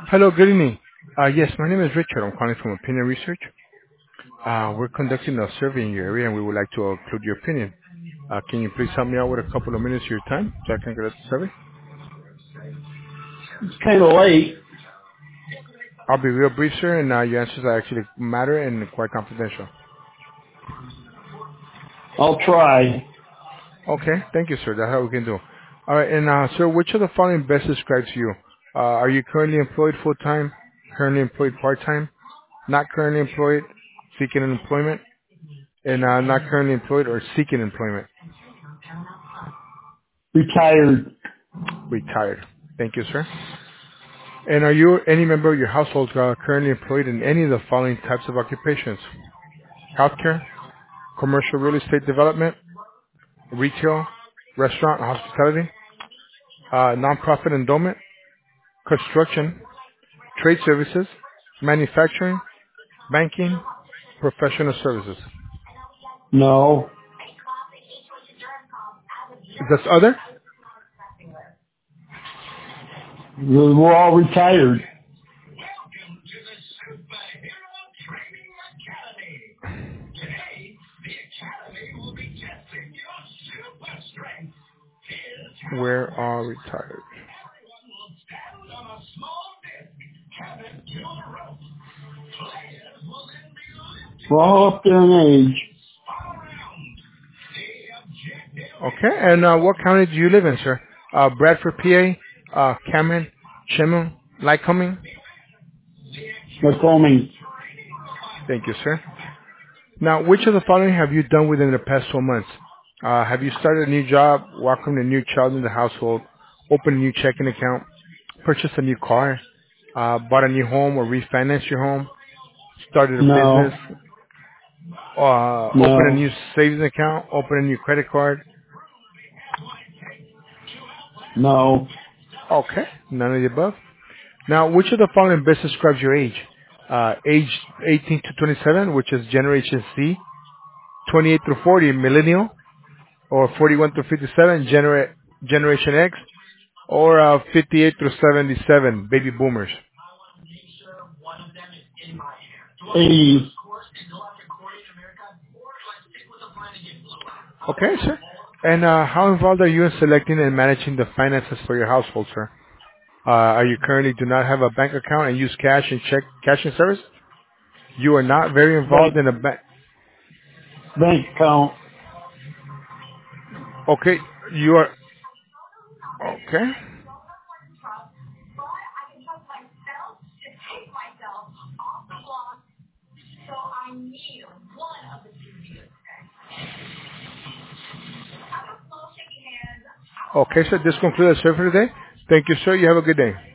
Hello, good evening. Yes, my name is Richard. I'm calling from Opinion Research. We're conducting a survey in your area, and we would like to include your opinion. Can you please help me out with a couple of minutes of your time so I can get the survey? It's kind of late. I'll be real brief, sir, and your answers are actually matter and quite confidential. I'll try. Okay, thank you, sir. That's how we can do. All right, and sir, which of the following best describes you? Are you currently employed full-time, currently employed part-time, not currently employed, seeking employment, and not currently employed or seeking employment? Retired. Retired. Thank you, sir. And are you any member of your household currently employed in any of the following types of occupations? Healthcare, commercial real estate development, retail, restaurant, hospitality, nonprofit endowment, construction, trade services, manufacturing, banking, professional services. No. That's other? We're all retired. Where are retired? We're all up there in age. Okay, and what county do you live in, sir? Bradford, PA, Cameron, Chemung, Lycoming? Macoming. Thank you, sir. Now, which of the following have you done within the past 12 months? Have you started a new job, welcomed a new child in the household, opened a new checking account, purchased a new car, bought a new home or refinanced your home, started a business, No. opened a No. new savings account, opened a new credit card? No. Okay, none of the above. Now, which of the following best describes your age? Age 18 to 27, which is Generation C, 28 through 40, Millennial, or 41 to 57, Generation X, or 58 through 77, Baby Boomers. 80. Okay, sir. And how involved are you in selecting and managing the finances for your household, sir? Are you currently do not have a bank account and use cash and check cashing service? You are not very involved Bank, in a bank. bank account. Okay, you are. Okay. Okay, sir. This concludes the survey for today. Thank you, sir. You have a good day.